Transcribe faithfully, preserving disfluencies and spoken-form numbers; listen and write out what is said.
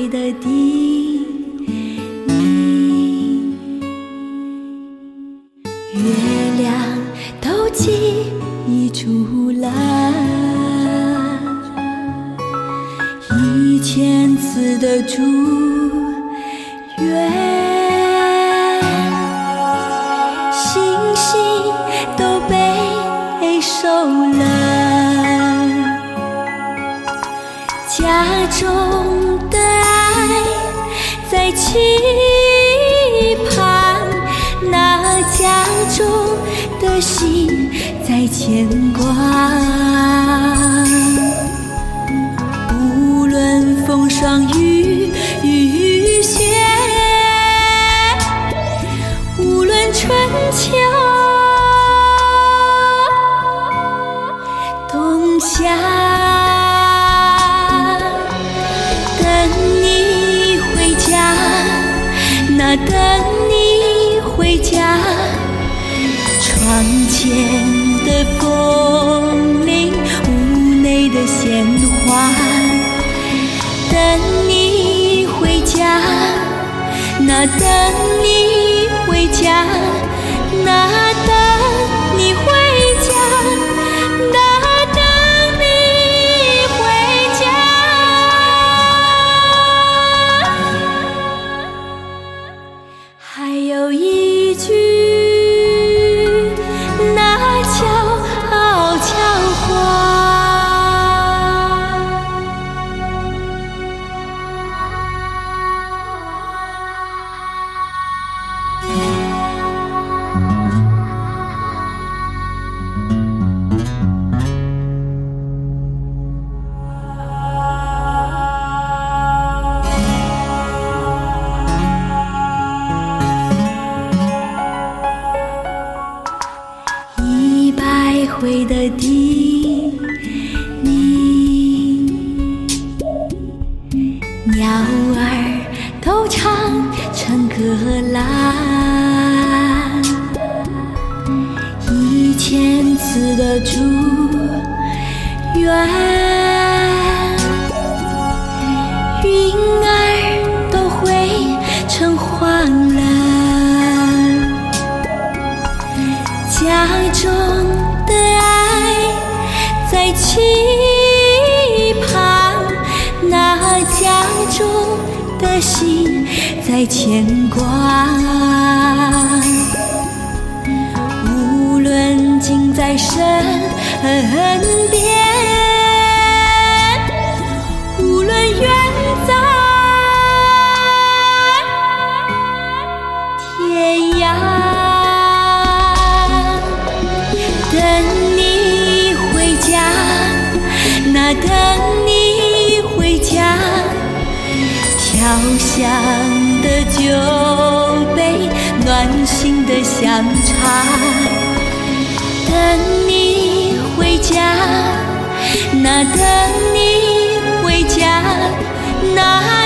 会的地，你月亮都记忆住了一千次的祝愿，星星都被收了，家中的爱在期盼，那家中的心在牵挂。无论风霜雨雨雪，无论春秋冬夏，那等你回家，窗前的风铃，屋内的鲜花，等你回家，那等你回家，那等你回家，那等你回家。还有一句那悄悄话，回的地，你鸟儿都唱成歌啦，一千次的祝愿，云儿都会成黄了，家中的爱在期盼，那家中的心在牵挂。无论近在身边，无论远在天涯，等你回家，那等你回家，调香的酒杯，暖心的香茶，等你回家，那等你回家，那